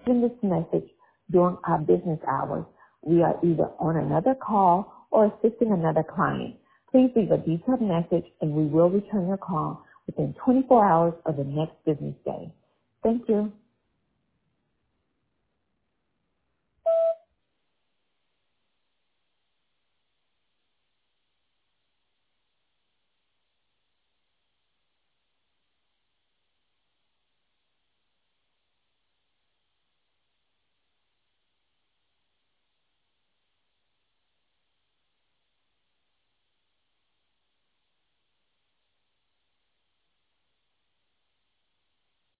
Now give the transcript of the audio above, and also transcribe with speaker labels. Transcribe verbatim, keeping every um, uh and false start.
Speaker 1: In this message during our business hours, we are either on another call or assisting another client. Please leave a detailed message and we will return your call within twenty-four hours of the next business day. Thank you.